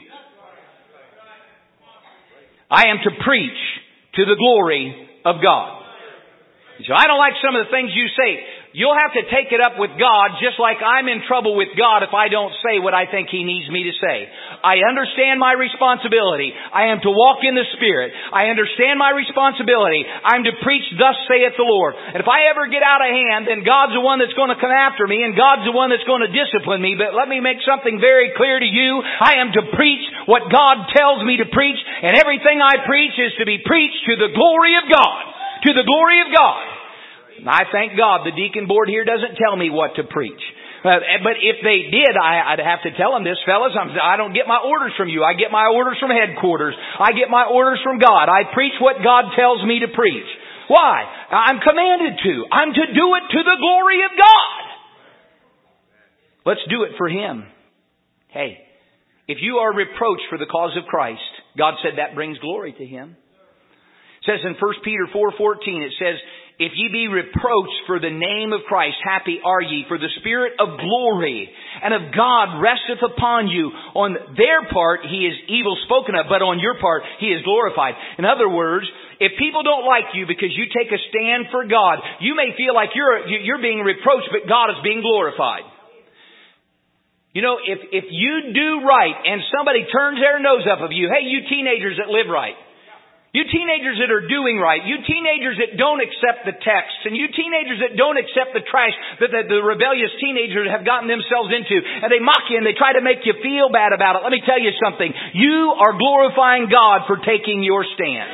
I am to preach to the glory of God. So I don't like some of the things you say. You'll have to take it up with God just like I'm in trouble with God if I don't say what I think He needs me to say. I understand my responsibility. I am to walk in the Spirit. I understand my responsibility. I'm to preach, thus saith the Lord. And if I ever get out of hand, then God's the one that's going to come after me and God's the one that's going to discipline me. But let me make something very clear to you. I am to preach what God tells me to preach, and everything I preach is to be preached to the glory of God. To the glory of God. And I thank God the deacon board here doesn't tell me what to preach. Uh, but if they did, I, I'd have to tell them this, fellas. I'm, I don't get my orders from you. I get my orders from headquarters. I get my orders from God. I preach what God tells me to preach. Why? I'm commanded to. I'm to do it to the glory of God. Let's do it for Him. Hey, if you are reproached for the cause of Christ, God said that brings glory to Him. It says in First Peter four fourteen, it says, if ye be reproached for the name of Christ, happy are ye, for the Spirit of glory and of God resteth upon you. On their part, He is evil spoken of, but on your part, He is glorified. In other words, if people don't like you because you take a stand for God, you may feel like you're, you're being reproached, but God is being glorified. You know, if, if you do right and somebody turns their nose up of you, hey, you teenagers that live right, you teenagers that are doing right, you teenagers that don't accept the text, and you teenagers that don't accept the trash that the, the rebellious teenagers have gotten themselves into, and they mock you and they try to make you feel bad about it. Let me tell you something. You are glorifying God for taking your stand.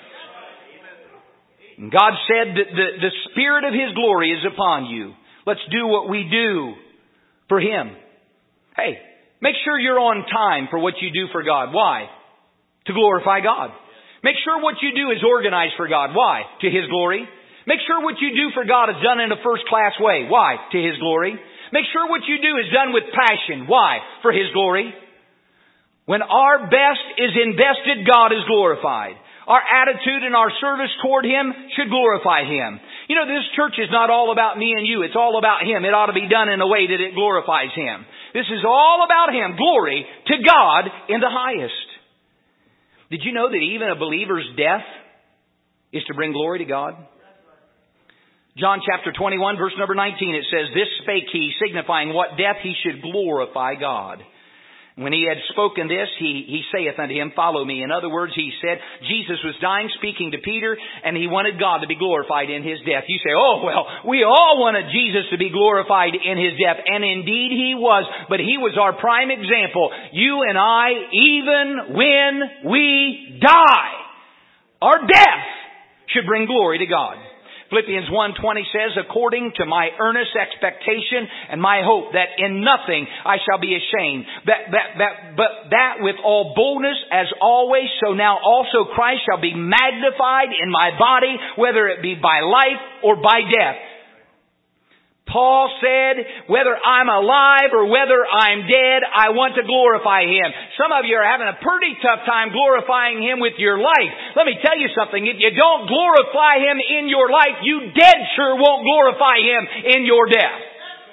And God said that the, the Spirit of His glory is upon you. Let's do what we do for Him. Hey, make sure you're on time for what you do for God. Why? To glorify God. Make sure what you do is organized for God. Why? To His glory. Make sure what you do for God is done in a first-class way. Why? To His glory. Make sure what you do is done with passion. Why? For His glory. When our best is invested, God is glorified. Our attitude and our service toward Him should glorify Him. You know, this church is not all about me and you. It's all about Him. It ought to be done in a way that it glorifies Him. This is all about Him. Glory to God in the highest. Did you know that even a believer's death is to bring glory to God? John chapter twenty-one, verse number nineteen, it says, this spake He, signifying what death He should glorify God. When He had spoken this, he, he saith unto him, follow me. In other words, He said, Jesus was dying, speaking to Peter, and He wanted God to be glorified in His death. You say, oh, well, we all wanted Jesus to be glorified in His death. And indeed He was, but He was our prime example. You and I, even when we die, our death should bring glory to God. Philippians one twenty says, according to my earnest expectation and my hope that in nothing I shall be ashamed, that, that, that, but that with all boldness as always, so now also Christ shall be magnified in my body, whether it be by life or by death. Paul said, whether I'm alive or whether I'm dead, I want to glorify Him. Some of you are having a pretty tough time glorifying Him with your life. Let me tell you something. If you don't glorify Him in your life, you dead sure won't glorify Him in your death.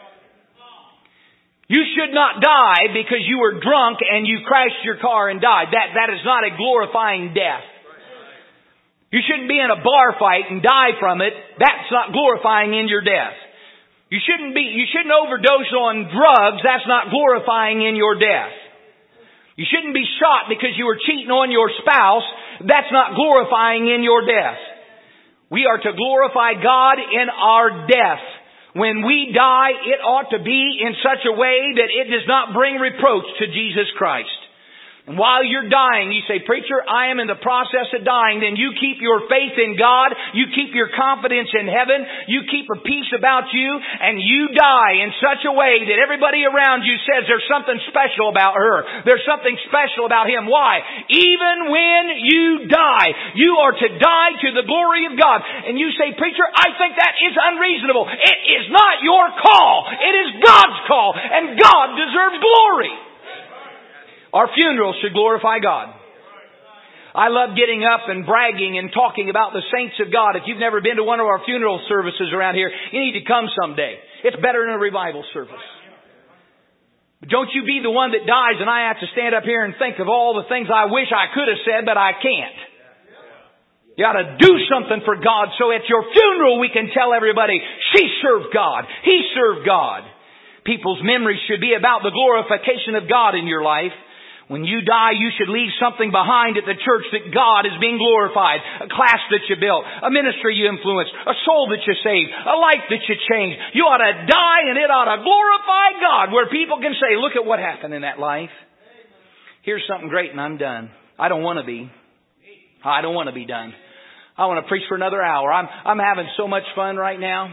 You should not die because you were drunk and you crashed your car and died. That, that is not a glorifying death. You shouldn't be in a bar fight and die from it. That's not glorifying in your death. You shouldn't be, you shouldn't overdose on drugs. That's not glorifying in your death. You shouldn't be shot because you were cheating on your spouse. That's not glorifying in your death. We are to glorify God in our death. When we die, it ought to be in such a way that it does not bring reproach to Jesus Christ. And while you're dying, you say, preacher, I am in the process of dying. Then you keep your faith in God. You keep your confidence in heaven. You keep a peace about you. And you die in such a way that everybody around you says there's something special about her. There's something special about him. Why? Even when you die, you are to die to the glory of God. And you say, preacher, I think that is unreasonable. It is not your call. It is God's call. And God deserves glory. Our funerals should glorify God. I love getting up and bragging and talking about the saints of God. If you've never been to one of our funeral services around here, you need to come someday. It's better than a revival service. But don't you be the one that dies and I have to stand up here and think of all the things I wish I could have said, but I can't. You ought to do something for God so at your funeral we can tell everybody, she served God. He served God. People's memories should be about the glorification of God in your life. When you die, you should leave something behind at the church that God is being glorified. A class that you built, a ministry you influenced, a soul that you saved, a life that you changed. You ought to die and it ought to glorify God where people can say, look at what happened in that life. Here's something great and I'm done. I don't want to be. I don't want to be done. I want to preach for another hour. I'm, I'm having so much fun right now.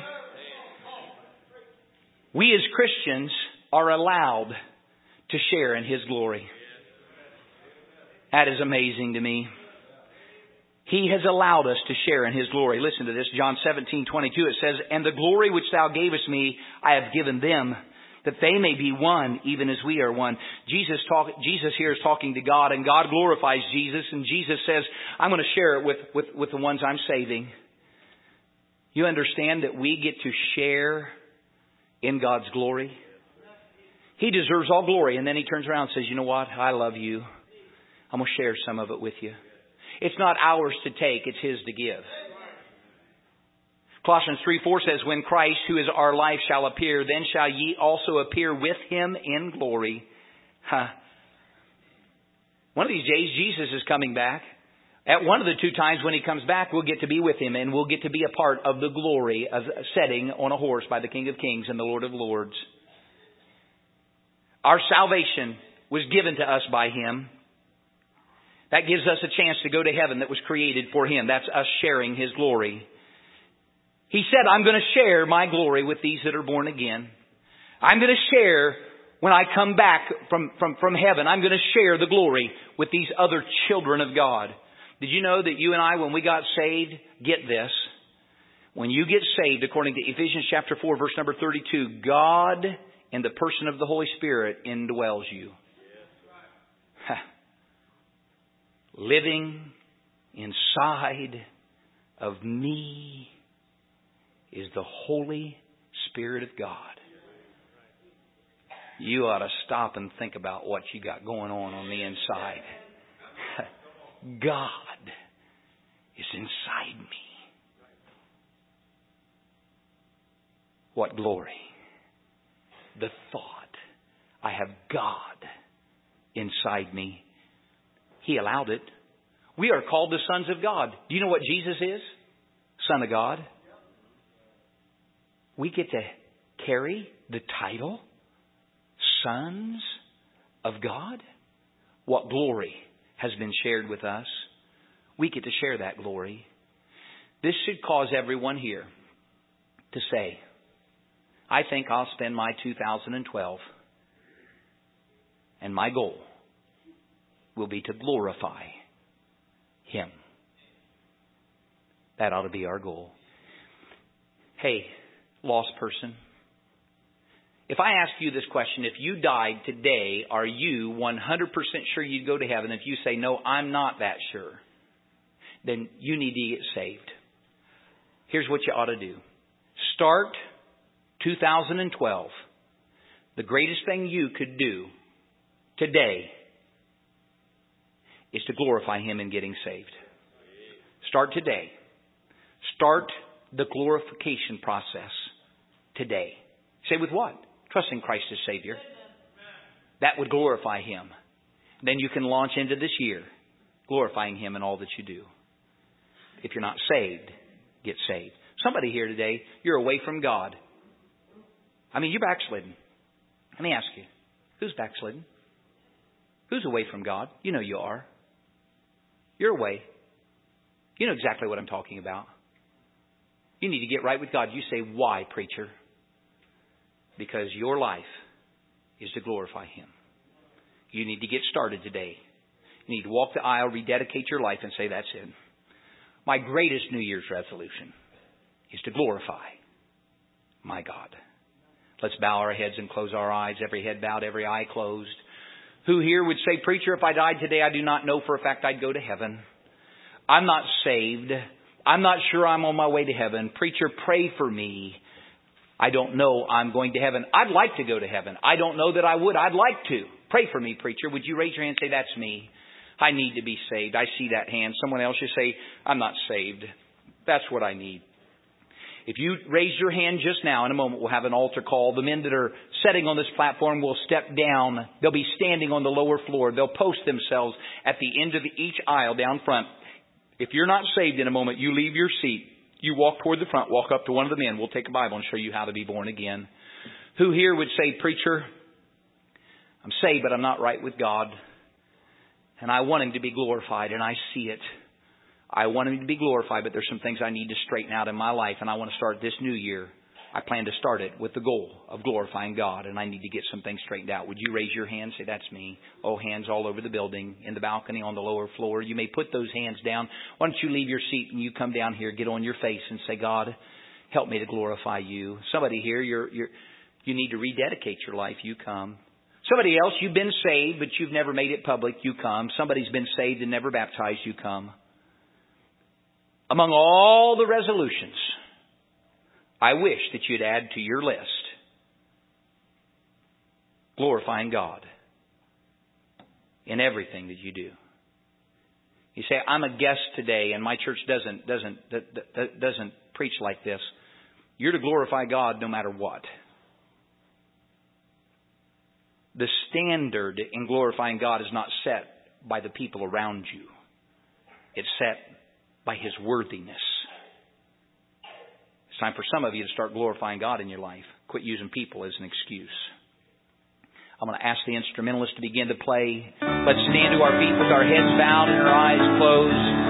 We as Christians are allowed to share in His glory. That is amazing to me. He has allowed us to share in His glory. Listen to this, John seventeen twenty-two. It says, and the glory which Thou gavest me, I have given them, that they may be one, even as we are one. Jesus talk, Jesus here is talking to God, and God glorifies Jesus, and Jesus says, I'm going to share it with, with, with the ones I'm saving. You understand that we get to share in God's glory? He deserves all glory, and then He turns around and says, you know what? I love you. I'm going to share some of it with you. It's not ours to take, it's His to give. Colossians three four says, when Christ, who is our life, shall appear, then shall ye also appear with Him in glory. Huh. One of these days, Jesus is coming back. At one of the two times when He comes back, we'll get to be with Him, and we'll get to be a part of the glory of setting on a horse by the King of Kings and the Lord of Lords. Our salvation was given to us by Him. That gives us a chance to go to heaven that was created for Him. That's us sharing His glory. He said, I'm going to share my glory with these that are born again. I'm going to share when I come back from, from, from heaven. I'm going to share the glory with these other children of God. Did you know that you and I, when we got saved, get this. When you get saved, according to Ephesians chapter four, verse number thirty-two, God in the person of the Holy Spirit indwells you. Ha. Living inside of me is the Holy Spirit of God. You ought to stop and think about what you got going on on the inside. God is inside me. What glory. The thought, I have God inside me. He allowed it. We are called the sons of God. Do you know what Jesus is? Son of God. We get to carry the title, sons of God. What glory has been shared with us. We get to share that glory. This should cause everyone here to say, I think I'll spend my two thousand twelve and my goal will be to glorify Him. That ought to be our goal. Hey, lost person. If I ask you this question, if you died today, are you one hundred percent sure you'd go to heaven? If you say, no, I'm not that sure, then you need to get saved. Here's what you ought to do. Start two thousand twelve. The greatest thing you could do today is to glorify Him in getting saved. Start today. Start the glorification process today. Say with what? Trusting Christ as Savior. That would glorify Him. Then you can launch into this year glorifying Him in all that you do. If you're not saved, get saved. Somebody here today, you're away from God. I mean, you're backslidden. Let me ask you, who's backslidden? Who's away from God? You know you are. You're away. You know exactly what I'm talking about. You need to get right with God. You say, why, preacher? Because your life is to glorify Him. You need to get started today. You need to walk the aisle, rededicate your life, and say, that's it. My greatest New Year's resolution is to glorify my God. Let's bow our heads and close our eyes. Every head bowed, every eye closed. Who here would say, preacher, if I died today, I do not know for a fact I'd go to heaven. I'm not saved. I'm not sure I'm on my way to heaven. Preacher, pray for me. I don't know I'm going to heaven. I'd like to go to heaven. I don't know that I would. I'd like to. Pray for me, preacher. Would you raise your hand and say, that's me? I need to be saved. I see that hand. Someone else, you say, I'm not saved. That's what I need. If you raise your hand just now, in a moment we'll have an altar call. The men that are sitting on this platform will step down. They'll be standing on the lower floor. They'll post themselves at the end of each aisle down front. If you're not saved in a moment, you leave your seat. You walk toward the front, walk up to one of the men. We'll take a Bible and show you how to be born again. Who here would say, preacher, I'm saved, but I'm not right with God. And I want Him to be glorified, and I see it. I want Him to be glorified, but there's some things I need to straighten out in my life, and I want to start this new year. I plan to start it with the goal of glorifying God, and I need to get some things straightened out. Would you raise your hand? Say, that's me. Oh, hands all over the building, in the balcony, on the lower floor. You may put those hands down. Why don't you leave your seat and you come down here, get on your face and say, God, help me to glorify You. Somebody here, you're, you're, you need to rededicate your life. You come. Somebody else, you've been saved, but you've never made it public. You come. Somebody's been saved and never baptized. You come. Among all the resolutions, I wish that you'd add to your list glorifying God in everything that you do. You say, I'm a guest today and my church doesn't doesn't doesn't preach like this. You're to glorify God no matter what. The standard in glorifying God is not set by the people around you. It's set by His worthiness. It's time for some of you to start glorifying God in your life. Quit using people as an excuse. I'm going to ask the instrumentalist to begin to play. Let's stand to our feet with our heads bowed and our eyes closed.